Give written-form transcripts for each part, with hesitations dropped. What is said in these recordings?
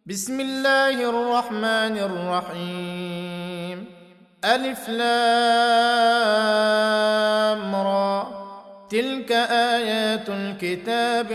بسم الله الرحمن الرحيم. ألف لام را، تلك آيات الكتاب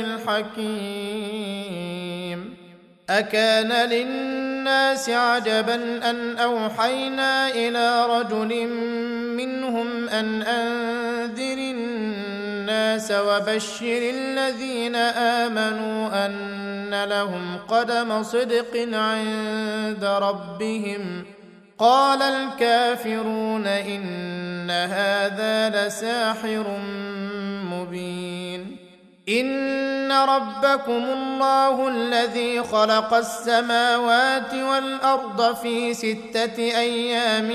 الحكيم. أكان للناس عجبا أن أوحينا إلى رجل منهم أن أنذر الناس وبشر الذين آمنوا أن لهم قدم صدق عند ربهم. قال الكافرون إن هذا لساحر مبين. إن ربكم الله الذي خلق السماوات والأرض في 6 أيام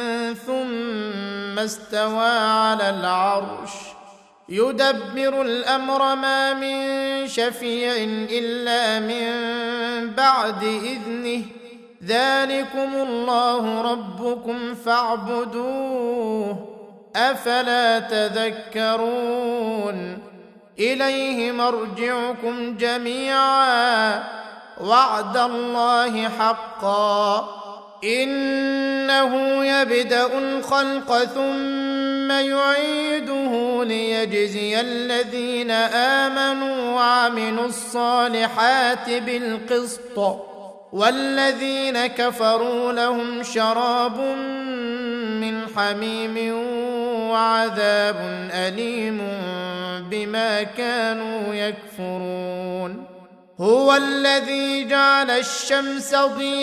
ثم استوى على العرش يدبر الأمر، ما من شفيع إلا من بعد إذنه. ذلكم الله ربكم فاعبدوه، أفلا تذكرون. إليه مرجعكم جميعا، وعد الله حقا. إنه يبدأ الخلق ثم يعيده ليجزي الذين آمنوا وعملوا الصالحات بالقسط، والذين كفروا لهم شراب من حميم وعذاب أليم بما كانوا يكفرون. هو الذي جعل الشمس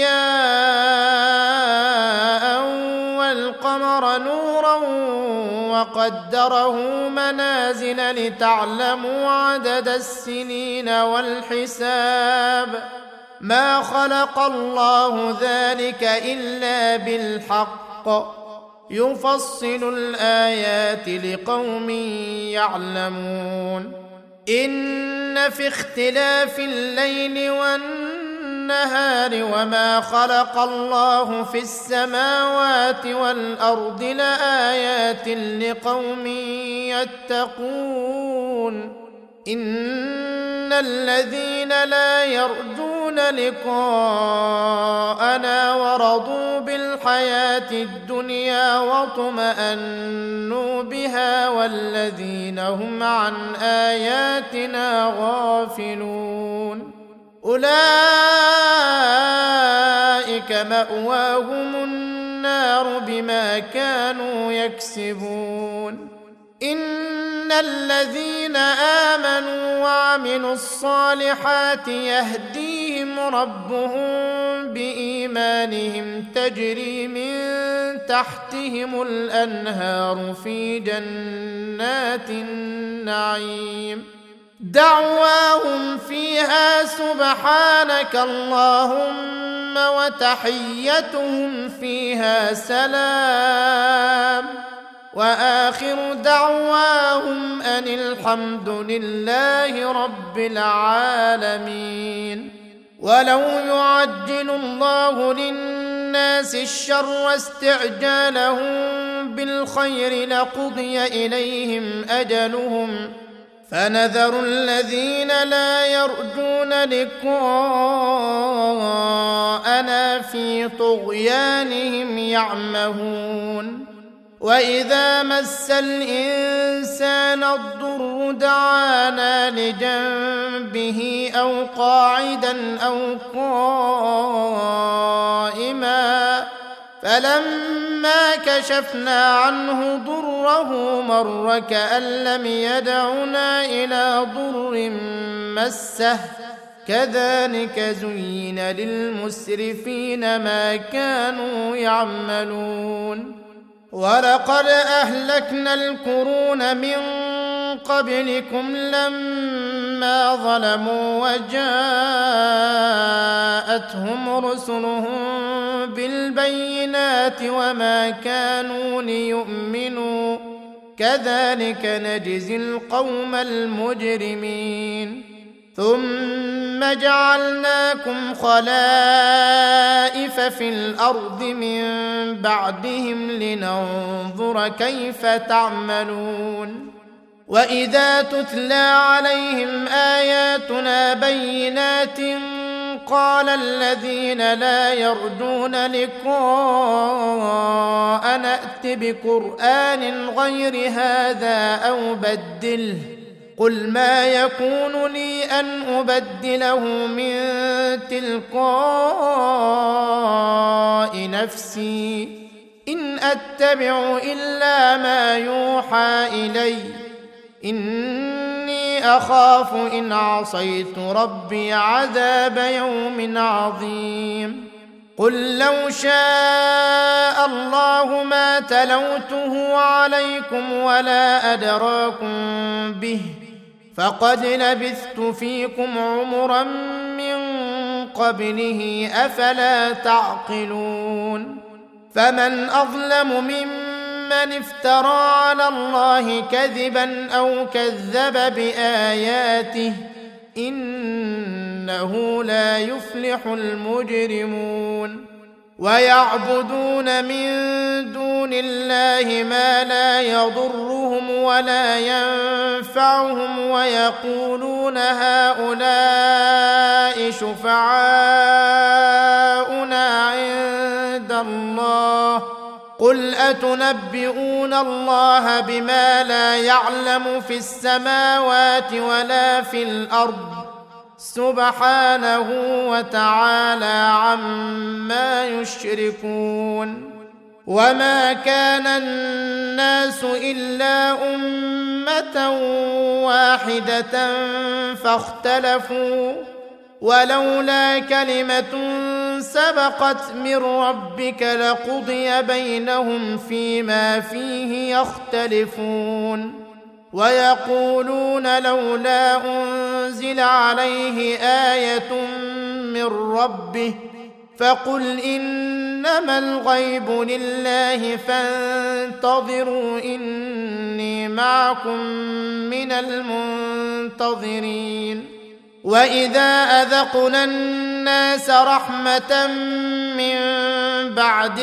ضياء والقمر نورا وقدره منازل لتعلموا عدد السنين والحساب. ما خلق الله ذلك إلا بالحق، يفصل الآيات لقوم يعلمون. إن في اختلاف الليل والنهار وما خلق الله في السماوات والأرض لآيات لقوم يتقون. إن الذين لا يرجون لقاءنا ورضوا بالحياة الدنيا واطمأنوا بها والذين هم عن آياتنا غافلون أولئك مأواهم النار بما كانوا يكسبون. إن الذين آمنوا وعملوا الصالحات يهديهم ربهم بإيمانهم، تجري من تحتهم الأنهار في جنات النعيم. دعواهم فيها سبحانك اللهم وتحيتهم فيها سلام، وآخر دعواهم أن الحمد لله رب العالمين. ولو يعجل الله للناس الشر استعجالهم بالخير لقضي إليهم أجلهم، فنذر الذين لا يرجون لقاءنا في طغيانهم يعمهون. وإذا مس الإنسان الضر دعانا لجنبه أو قاعدا أو قائما، فلما كشفنا عنه ضره مر كأن لم يدعنا إلى ضر مسه. كذلك زين للمسرفين ما كانوا يعملون. ولقد أهلكنا القرون من قبلكم لما ظلموا وجاءتهم رسلهم بالبينات وما كانوا ليؤمنوا، كذلك نجزي القوم المجرمين. ثم جعلناكم خلائف في الأرض من بعدهم لننظر كيف تعملون. وإذا تتلى عليهم آياتنا بينات قال الذين لا يرجون لقاء نأت بقرآن غير هذا أو بدله قل ما يكون لي أن أبدله من تلقاء نفسي إن أتبع إلا ما يوحى إلي إني أخاف إن عصيت ربي عذاب يوم عظيم قل لو شاء الله ما تلوته عليكم ولا أدراكم به فقد لبثت فيكم عمرا من قبله أفلا تعقلون فمن أظلم ممن افترى على الله كذبا أو كذب بآياته إنه لا يفلح المجرمون ويعبدون من دون الله ما لا يضرهم ولا ينفعهم ويقولون هؤلاء شفعاؤنا عند الله قل أتنبئون الله بما لا يعلم في السماوات ولا في الأرض سبحانه وتعالى عما يشركون وما كان الناس إلا أمة واحدة فاختلفوا ولولا كلمة سبقت من ربك لقضي بينهم فيما فيه يختلفون ويقولون لولا أنزل عليه آية من ربه فقل إنما الغيب لله فانتظروا إني معكم من المنتظرين وإذا أذقنا الناس رحمة من بعد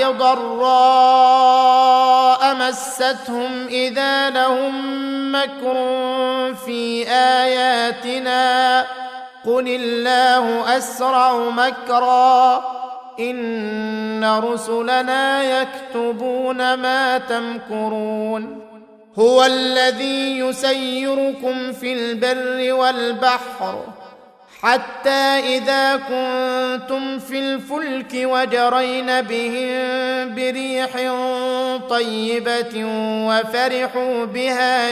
ضراء مستهم إذا لهم مكر في آياتنا قل الله أسرع مكرا إن رسلنا يكتبون ما تمكرون هو الذي يسيركم في البر والبحر حتى إذا كنتم في الفلك وجرين بهم بريح طيبة وفرحوا بها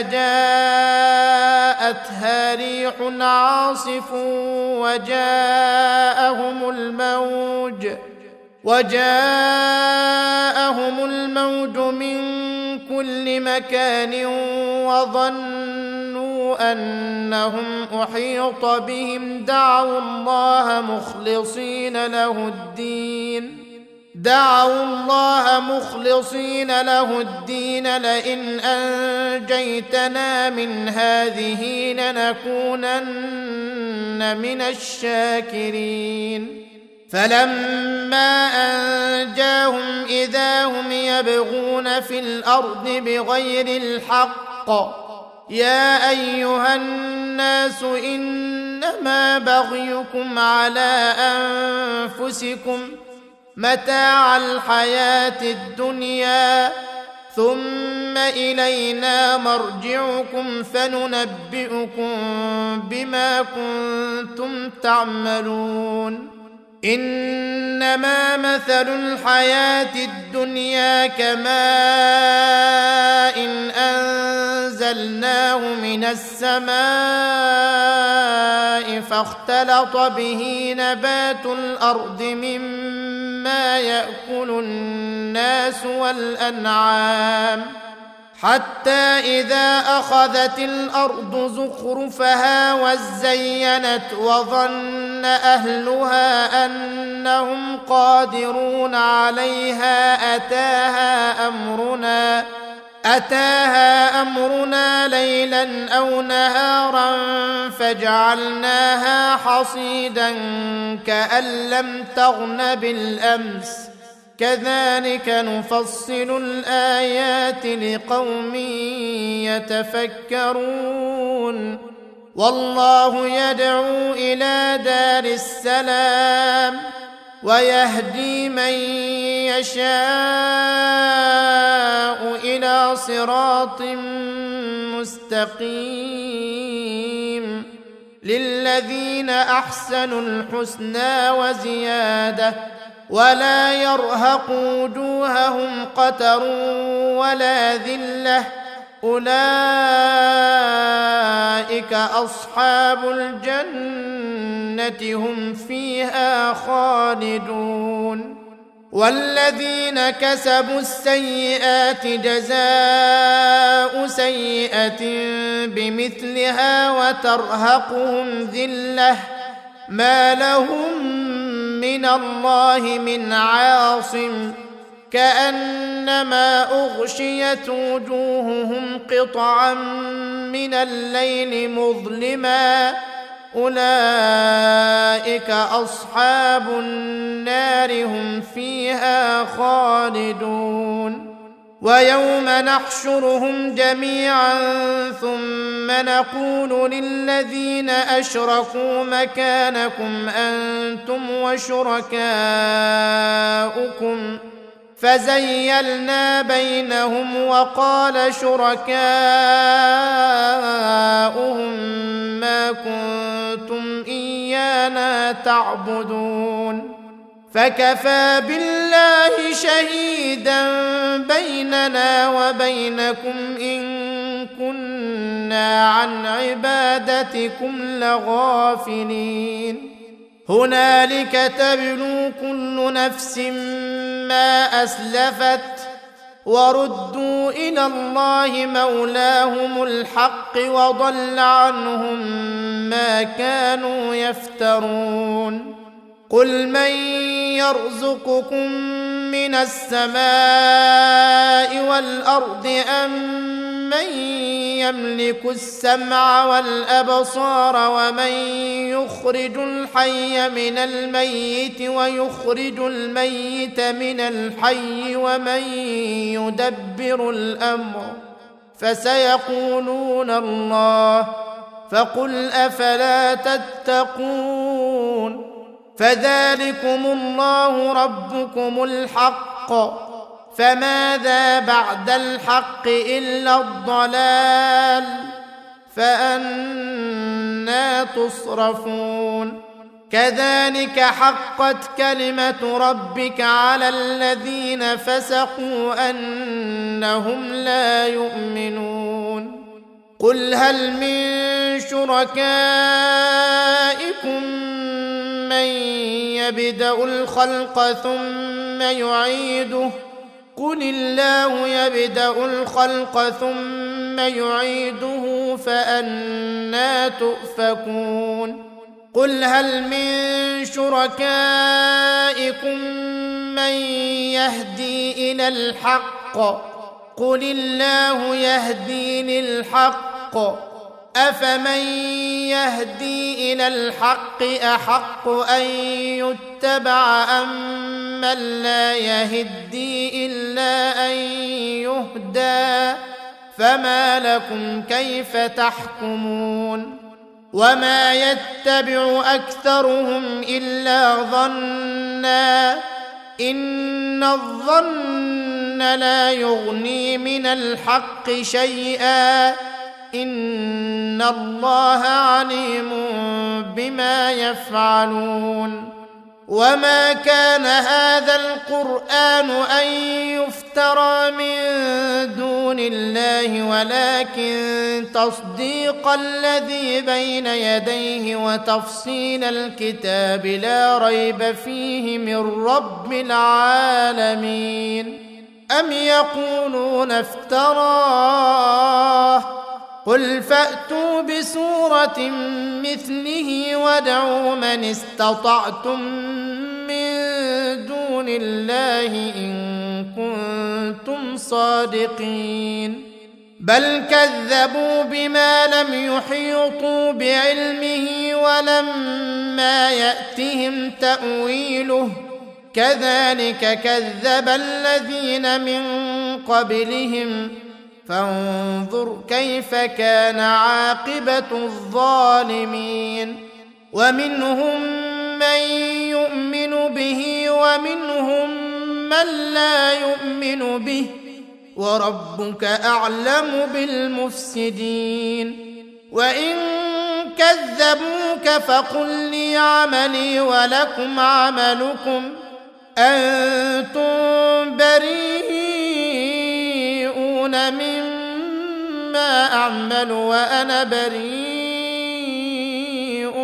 جاءتها ريح عاصف وجاءهم الموج من كل مكان وظنوا أنهم أحيط بهم دعوا الله مخلصين له الدين لئن أنجيتنا من هذه لنكونن من الشاكرين فلما أنجاهم إذا هم يبغون في الأرض بغير الحق يا أيها الناس إنما بغيكم على أنفسكم متاع الحياة الدنيا ثم إلينا مرجعكم فننبئكم بما كنتم تعملون إنما مثل الحياة الدنيا كماء أنزلناه من السماء فاختلط به نبات الأرض مما يأكل الناس والأنعام حتى إذا أخذت الأرض زخرفها وزينت وظن أهلها أنهم قادرون عليها أتاها أمرنا ليلا أو نهارا فجعلناها حصيدا كأن لم تغن بالأمس كذلك نفصل الآيات لقوم يتفكرون والله يدعو إلى دار السلام ويهدي من يشاء إلى صراط مستقيم للذين أحسنوا الحسنى وزيادة ولا يرهق وجوههم قتر ولا ذلة أولئك أصحاب الجنة هم فيها خالدون والذين كسبوا السيئات جزاء سيئة بمثلها وترهقهم ذلة ما لهم من الله من عاصم كأنما أغشيت وجوههم قطعا من الليل مظلما أولئك أصحاب النار هم فيها خالدون ويوم نحشرهم جميعا ثم نقول للذين أشركوا مكانكم أنتم وشركاؤكم فزيلنا بينهم وقال شركاؤهم ما كنتم إيانا تعبدون فكفى بالله شهيدا بيننا وبينكم إن كنا عن عبادتكم لغافلين هنالك تبلو كل نفس ما أسلفت وردوا إلى الله مولاهم الحق وضل عنهم ما كانوا يفترون قل من يرزقكم من السماء والأرض أم من يملك السمع والأبصار ومن يخرج الحي من الميت ويخرج الميت من الحي ومن يدبر الأمر فسيقولون الله فقل أفلا تتقون فذلكم الله ربكم الحق فماذا بعد الحق إلا الضلال فأنى تصرفون كذلك حقت كلمة ربك على الذين فسقوا أنهم لا يؤمنون قل هل من شركائكم من يبدأ الخلق ثم يعيده قل الله يبدأ الخلق ثم يعيده فأنى تؤفكون قل هل من شركائكم من يهدي إلى الحق قل الله يهدي للحق أفمن يهدي إلى الحق أحق أن يتبع أم من لا يهدي إلا أن يهدى فما لكم كيف تحكمون وما يتبع أكثرهم إلا ظنا إن الظن لا يغني من الحق شيئا إن الله عليم بما يفعلون وما كان هذا القرآن أن يفترى من دون الله ولكن تصديق الذي بين يديه وتفصيل الكتاب لا ريب فيه من رب العالمين أم يقولون افتراه قل فأتوا بسورة مثله وادعوا من استطعتم من دون الله إن كنتم صادقين بل كذبوا بما لم يحيطوا بعلمه ولما يأتهم تأويله كذلك كذب الذين من قبلهم فانظر كيف كان عاقبة الظالمين. ومنهم من يؤمن به ومنهم من لا يؤمن به، وربك أعلم بالمفسدين. وإن كذبوك فقل لي عملي ولكم عملكم، أنتم بريئون مما أعمل وأنا بريء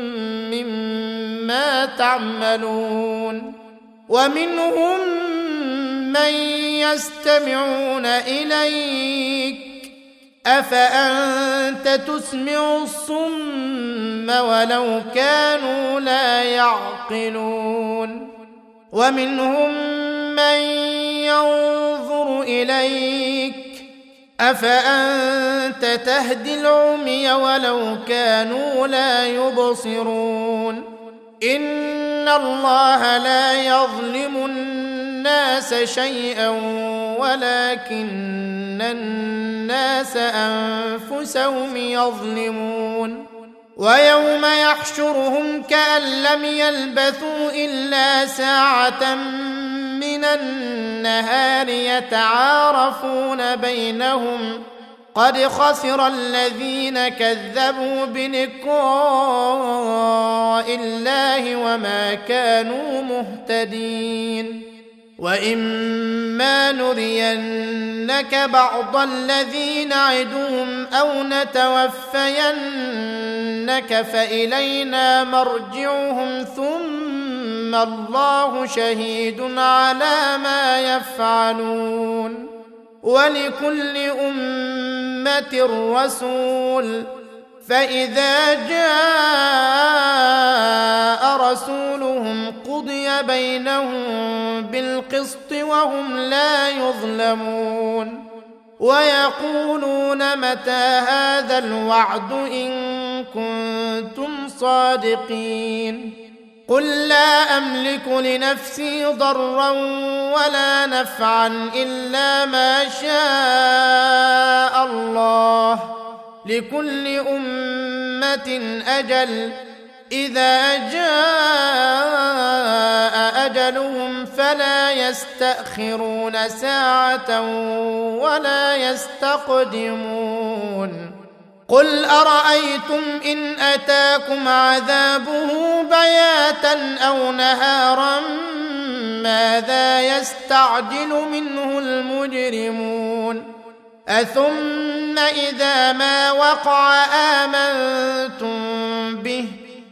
مما تعملون. ومنهم من يستمعون إليك، أفأنت تسمع الصم ولو كانوا لا يعقلون. ومنهم من ينظر إليك، أفأنت تهدي العمي ولو كانوا لا يبصرون. إن الله لا يظلم الناس شيئا ولكن الناس أنفسهم يظلمون. ويوم يحشرهم كأن لم يلبثوا إلا ساعة من النهار يتعارفون بينهم قد خسر الذين كذبوا بلقاء الله وما كانوا مهتدين. وإما نرينك بعض الذي نعدهم أو نتوفينك فإلينا مرجعهم ثم الله شهيد على ما يفعلون. ولكل أمة رسول، فإذا جاء رسولهم قضي بينهم بالقسط وهم لا يظلمون. ويقولون متى هذا الوعد إن كنتم صادقين. قل لا أملك لنفسي ضرا ولا نفعا إلا ما شاء الله، لكل أمة أجل، إذا جاء أجلهم فلا يستأخرون ساعة ولا يستقدمون. قل أرأيتم إن أتاكم عذابه بياتا أو نهارا ماذا يستعجل منه المجرمون؟ أثم إذا ما وقع آمنتم به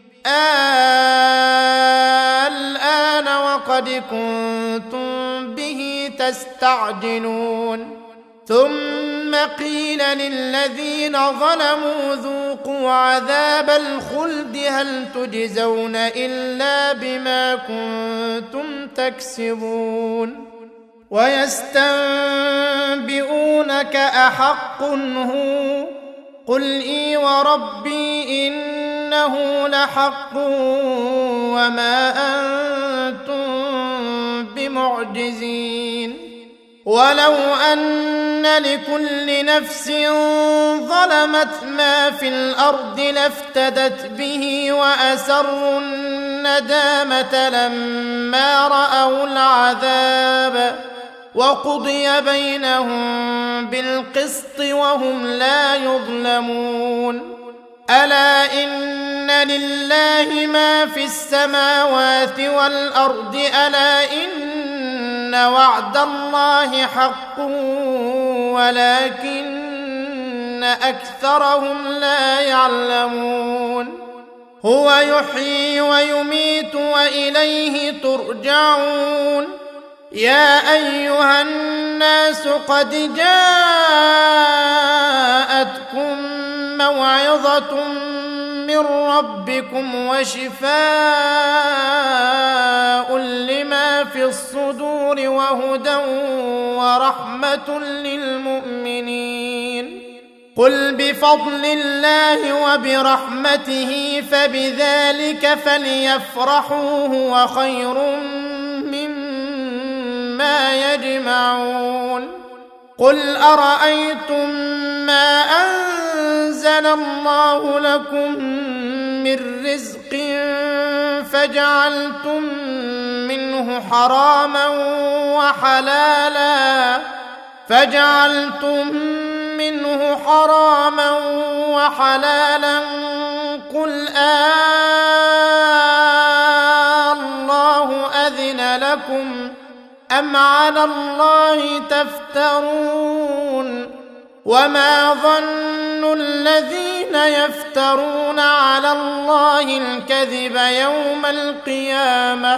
الآن وقد كنتم به تستعجلون. ثم قيل للذين ظلموا ذوقوا عذاب الخلد هل تجزون إلا بما كنتم تكسبون. ويستنبئونك أحق هو؟ قل إي وربي إنه لحق وما أنتم بمعجزين. ولو أن لكل نفس ظلمت ما في الأرض لافتدت به وأسروا الندامة لما رأوا العذاب وقضي بينهم بالقسط وهم لا يظلمون. ألا إن لله ما في السماوات والأرض، ألا إن وعد الله حق ولكن أكثرهم لا يعلمون. هو يحيي ويميت وإليه ترجعون. يا أيها الناس قد جاءتكم موعظة من ربكم وشفاء لما في الصدور وهدى ورحمة للمؤمنين. قل بفضل الله وبرحمته فبذلك فليفرحوا هو خير مما يجمعون. قل أرأيتم ما أنزل الله لكم من رزق فجعلتم منه حراما وحلالا قل الله أذن لكم أم على الله تفترون وما ظن الذين يفترون على الله الكذب يوم القيامة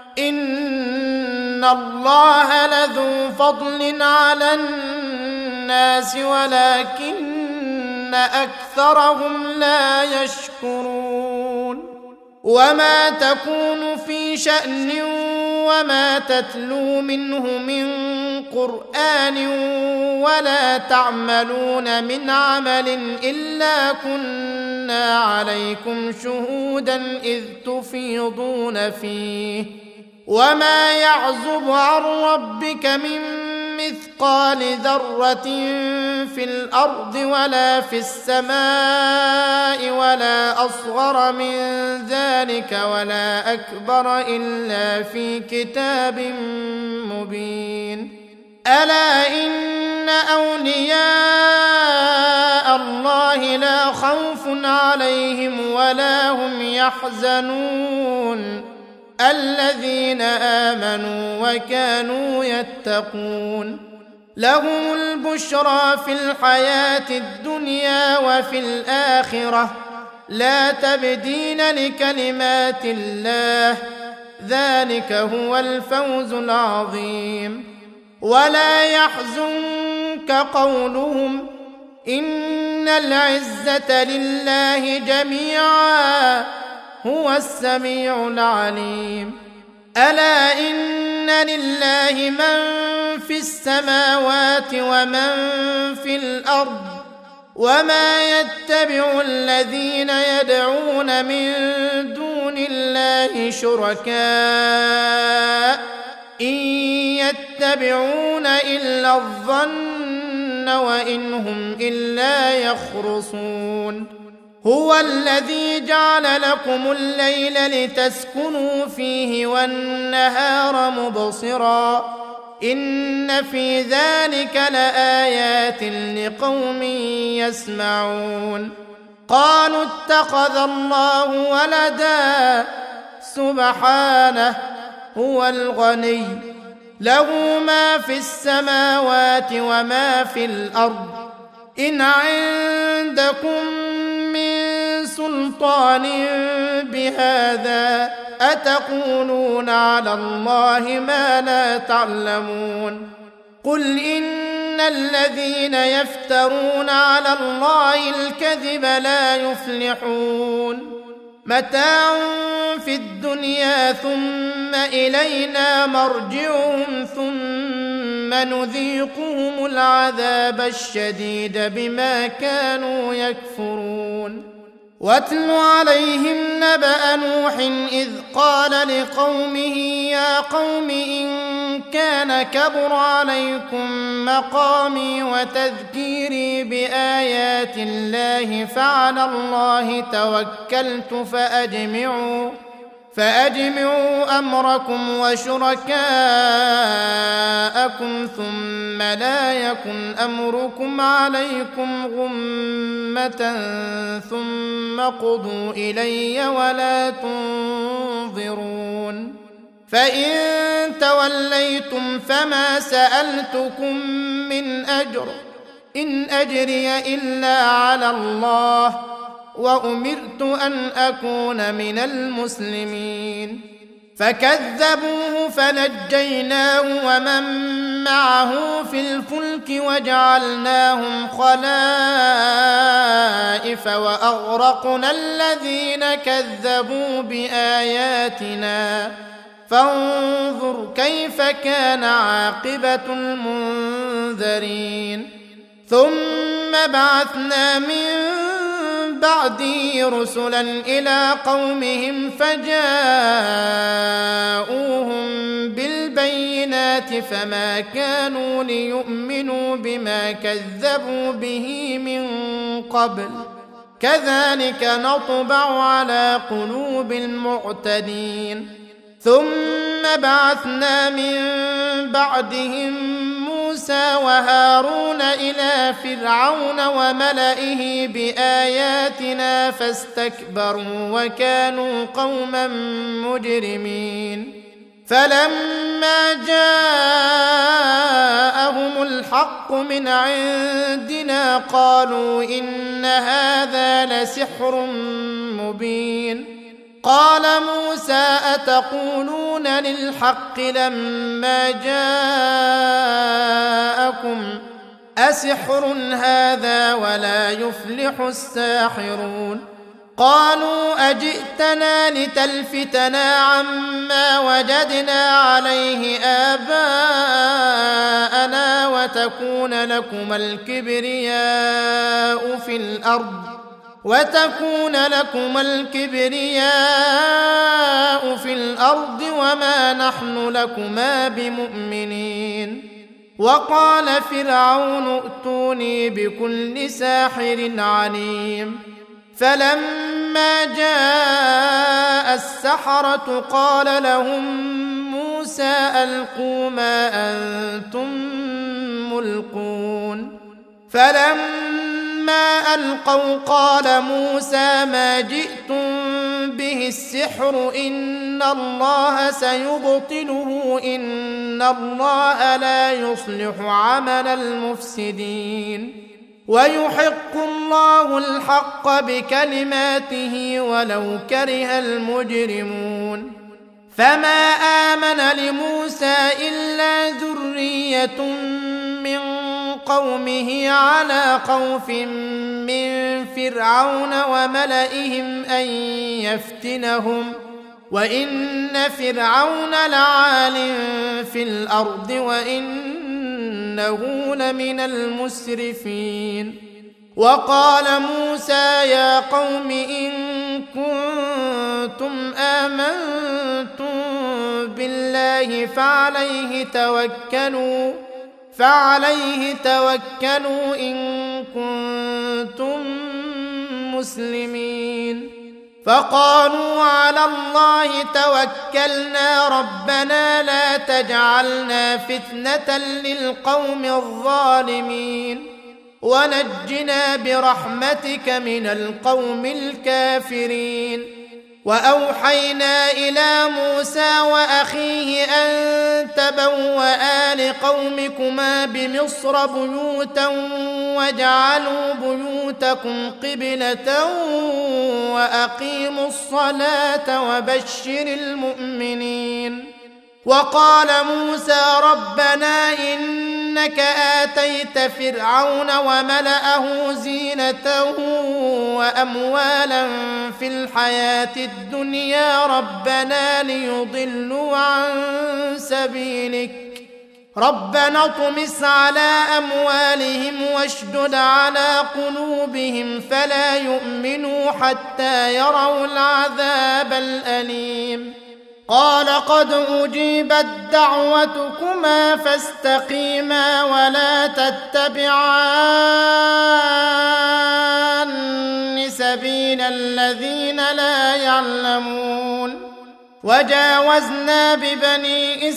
إن الله لذو فضل على الناس ولكن أكثرهم لا يشكرون وما تكون في شأن وما تتلو منه من قرآن ولا تعملون من عمل إلا كنا عليكم شهودا إذ تفيضون فيه وما يعزب عن ربك من مثقال ذرة في الأرض ولا في السماء ولا أصغر من ذلك ولا أكبر إلا في كتاب مبين ألا إن أولياء الله لا خوف عليهم ولا هم يحزنون الذين آمنوا وكانوا يتقون لهم البشرى في الحياة الدنيا وفي الآخرة لا تبديل لكلمات الله ذلك هو الفوز العظيم ولا يحزنك قولهم إن العزة لله جميعا هو السميع العليم ألا إن لله من في السماوات ومن في الأرض وما يتبع الذين يدعون من دون الله شركاء إن يتبعون إلا الظن وإن هم إلا يخرصون هو الذي جعل لكم الليل لتسكنوا فيه والنهار مبصرا إن في ذلك لآيات لقوم يسمعون قالوا اتخذ الله ولدا سبحانه هو الغني له ما في السماوات وما في الأرض إن عندكم من سلطان بهذا أتقولون على الله ما لا تعلمون قل إن الذين يفترون على الله الكذب لا يفلحون متاع في الدنيا ثم إلينا مرجعهم ثم نذيقهم العذاب الشديد بما كانوا يكفرون واتل عليهم نبأ نوح إذ قال لقومه يا قوم إن كان كبر عليكم مقامي وتذكيري بآيات الله فعلى الله توكلت فأجمعوا أمركم وشركاءكم ثم لا يكن أمركم عليكم غمة ثم قضوا إلي ولا تنظرون فإن توليتم فما سألتكم من أجر إن أجري إلا على الله وأمرت أن أكون من المسلمين فكذبوه فنجيناه ومن معه في الفلك وجعلناهم خلائف وأغرقنا الذين كذبوا بآياتنا فانظر كيف كان عاقبة المنذرين ثم بعثنا من بعده رسلا إلى قومهم فجاءوهم بالبينات البينات فما كانوا ليؤمنوا بما كذبوا به من قبل كذلك نطبع على قلوب المعتدين ثم بعثنا من بعدهم موسى وهارون إلى فرعون وملئه بآياتنا فاستكبروا وكانوا قوما مجرمين فلما جاءهم الحق من عندنا قالوا إن هذا لسحر مبين قال موسى أتقولون للحق لما جاءكم أسحر هذا ولا يفلح الساحرون قالوا أجئتنا لتلفتنا عما وجدنا عليه آباءنا وتكون لكما الكبرياء في الأرض وما نحن لكما بمؤمنين وقال فرعون ائتوني بكل ساحر عليم فلما جاء السحرة قال لهم موسى ألقوا ما أنتم ملقون فلما ألقوا قال موسى ما جئتم به السحر إن الله سيبطله إن الله لا يصلح عمل المفسدين ويحق الله الحق بكلماته ولو كره المجرمون فما آمن لموسى إلا ذرية من قومه على خوف من فرعون وملئهم أن يفتنهم وإن فرعون لعال في الأرض وإنه لمن المسرفين وقال موسى يا قوم إن كنتم آمنتم بالله فعليه توكلوا إن كنتم مسلمين فقالوا على الله توكلنا ربنا لا تجعلنا فتنة للقوم الظالمين ونجنا برحمتك من القوم الكافرين وأوحينا إلى موسى وأخيه أن تبوأ لقومكما بمصر بيوتا واجعلوا بيوتكم قبلة وأقيموا الصلاة وبشر المؤمنين وقال موسى ربنا إنك آتيت فرعون وملأه زينة وأموالا في الحياة الدنيا ربنا ليضلوا عن سبيلك ربنا اطمس على أموالهم واشدد على قلوبهم فلا يؤمنوا حتى يروا العذاب الأليم قال قد أجيبت دعوتكما فاستقيما ولا تتبعان سبيل الذين لا يعلمون وجاوزنا ببني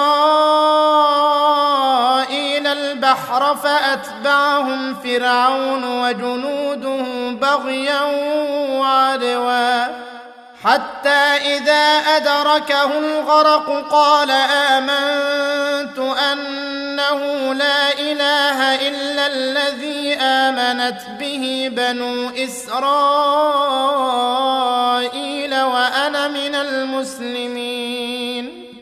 إسرائيل البحر فأتبعهم فرعون وجنوده بغيا وعدوا حتى إذا أدركه الغرق قال آمنت أنه لا إله إلا الذي آمنت به بنو إسرائيل وأنا من المسلمين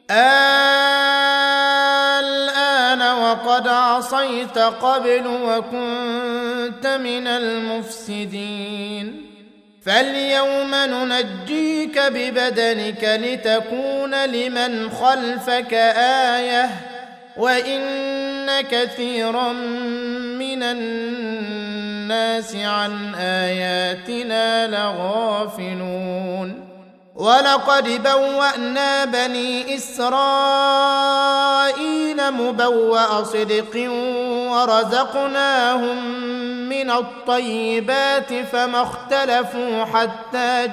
الآن وقد عصيت قبل وكنت من المفسدين فاليوم ننجيك ببدنك لتكون لمن خلفك آية وإن كثيرا من الناس عن آياتنا لغافلون ولقد بوأنا بني إسرائيل مبوأ صدق ورزقناهم من الطيبات فما اختلفوا حتى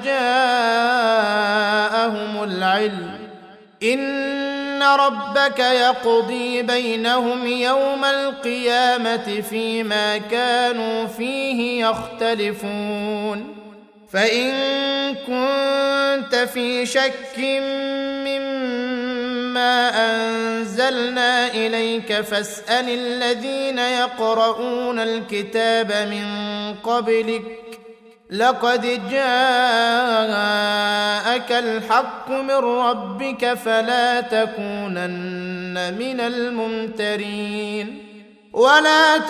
جاءهم العلم إن ربك يقضي بينهم يوم القيامة فيما كانوا فيه يختلفون فإن كنت في شك مما أنزلنا إليك فاسأل الذين يقرؤون الكتاب من قبلك لقد جاءك الحق من ربك فلا تكونن من الممترين ولا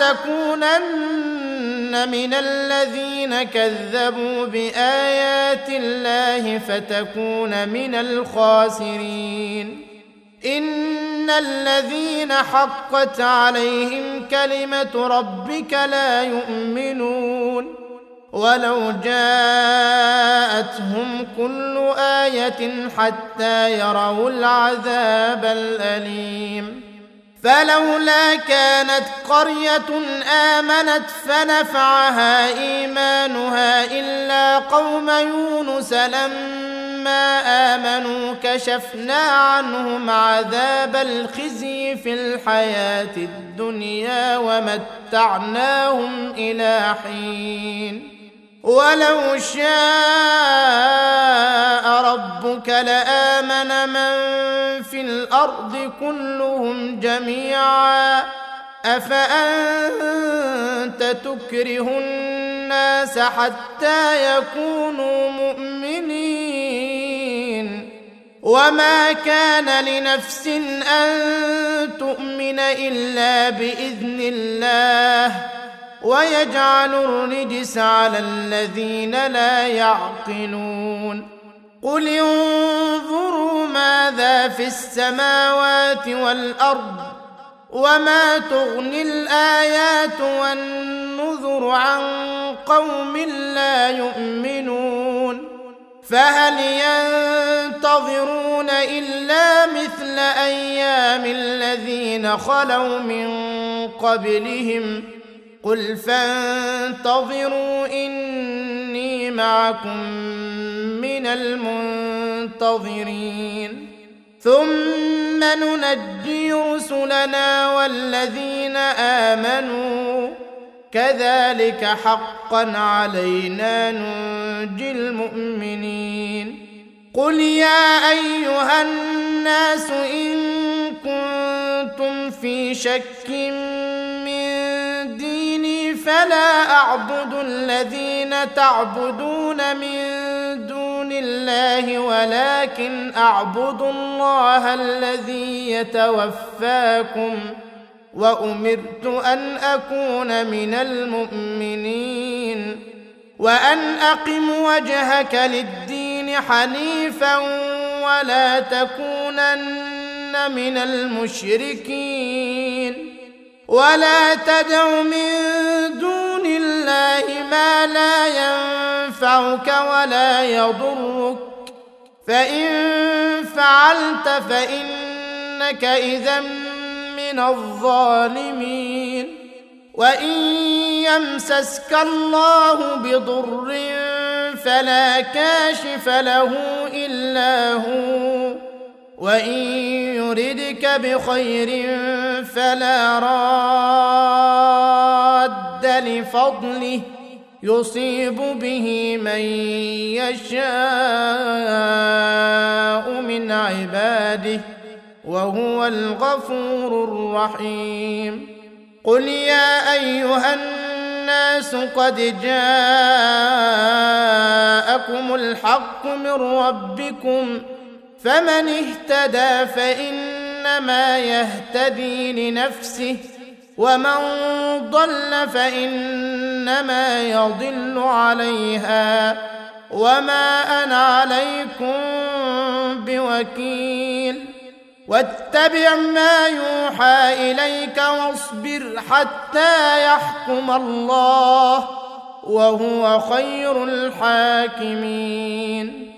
تكونن من الذين كذبوا بآيات الله فتكون من الخاسرين إن الذين حقت عليهم كلمة ربك لا يؤمنون ولو جاءتهم كل آية حتى يروا العذاب الأليم فلولا كانت قرية آمنت فنفعها إيمانها إلا قوم يونس لما آمنوا كشفنا عنهم عذاب الخزي في الحياة الدنيا ومتعناهم إلى حين ولو شاء ربك لآمن من في الأرض كلهم جميعا أفأنت تكره الناس حتى يكونوا مؤمنين وما كان لنفس أن تؤمن إلا بإذن الله ويجعل الرجس على الذين لا يعقلون قل انظروا ماذا في السماوات والأرض وما تغني الآيات والنذر عن قوم لا يؤمنون فهل ينتظرون إلا مثل أيام الذين خلوا من قبلهم قل فانتظروا إني معكم من المنتظرين ثم ننجي رسلنا والذين آمنوا كذلك حقا علينا ننجي المؤمنين قل يا أيها الناس إن كنتم في شك من ديني فلا أعبد الذين تعبدون من دون الله ولكن أعبد الله الذي يتوفاكم وأمرت أن أكون من المؤمنين وأن أقم وجهك للدين حنيفا ولا تكونن من المشركين ولا تدع من دون الله ما لا ينفعك ولا يضرك فإن فعلت فإنك إذا من الظالمين وإن يمسسك الله بضر فلا كاشف له إلا هو وإن يردك بخير فلا راد لفضله يصيب به من يشاء من عباده وهو الغفور الرحيم قل يا أيها الناس قد جاءكم الحق من ربكم فمن اهتدى فإنما يهتدي لنفسه ومن ضل فإنما يضل عليها وما أنا عليكم بوكيل واتبع ما يوحى إليك واصبر حتى يحكم الله وهو خير الحاكمين